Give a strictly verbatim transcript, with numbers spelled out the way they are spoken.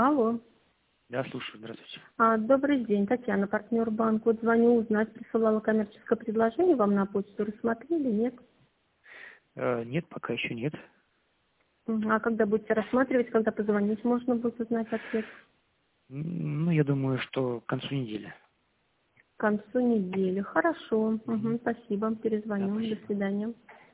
Алло. Да, слушаю, здравствуйте. А, добрый день, Татьяна, партнер банка. Вот звоню узнать, присылала коммерческое предложение вам на почту. Рассмотрели, нет? Э, нет, пока еще нет. Мгм. А когда будете рассматривать, когда позвонить, можно будет узнать ответ? М, Ну, я думаю, что к концу недели. К концу недели. Хорошо. Мгм. Мгм, спасибо. Да, Перезвоню. До спасибо. свидания.